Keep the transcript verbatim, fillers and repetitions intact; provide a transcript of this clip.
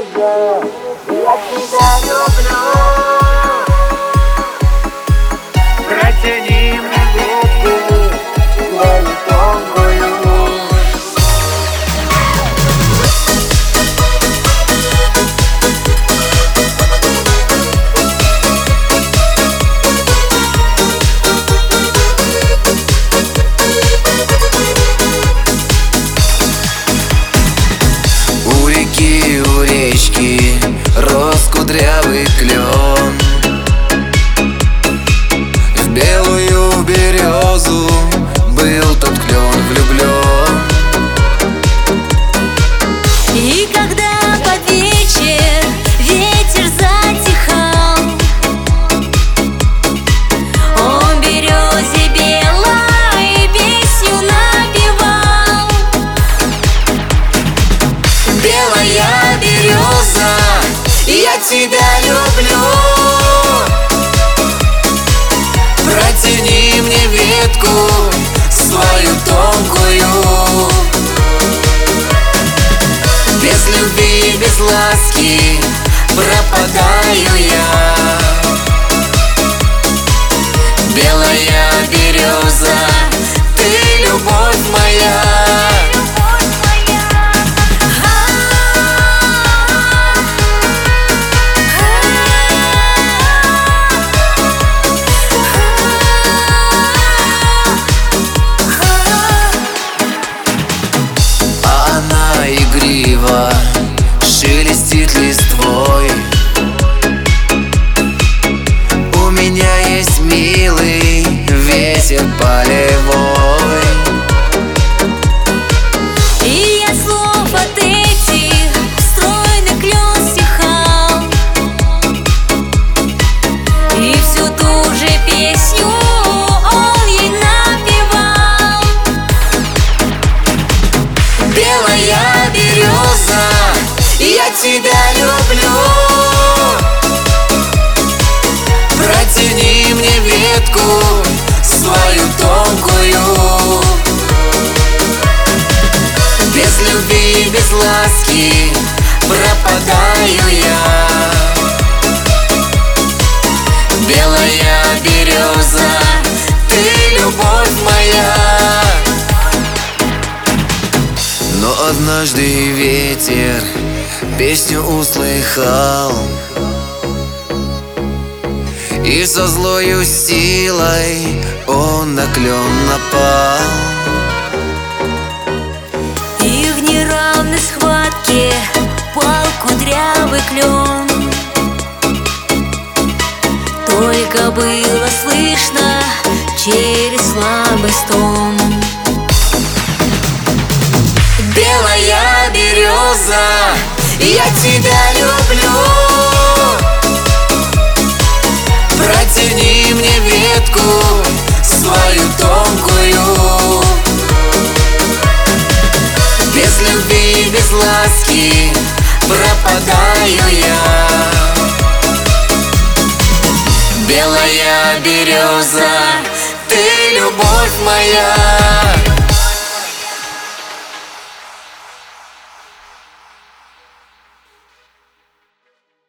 тебя, я тебя люблю. Протяни мне ветку свою тонкую. У реки, у речки рос кудрявый клен. В белую березу был тот клен влюблен. И когда под вечер ветер затихал, он березе белой песню напевал. Белая береза, я тебя люблю. Протяни мне ветку свою тонкую. Без любви, без ласки пропадаю я. Белая береза, ты любовь моя. Игриво шелестит листвой. У меня есть милый ветер полевой. И от слов от этих стройный клен стихал, и всю ту же песню он ей напевал. Белая береза, я тебя люблю. Протяни мне ветку свою тонкую. Без любви, без ласки пропадаю я. Белая береза, ты любовь моя. Но однажды ветер песню услыхал, и со злою силой он на клен напал. И в неравной схватке пал кудрявый клен. Только было слышно через слабый стон. Белая береза, я тебя люблю. Протяни мне ветку свою тонкую. Без любви, без ласки пропадаю я. Белая береза, ты любовь моя.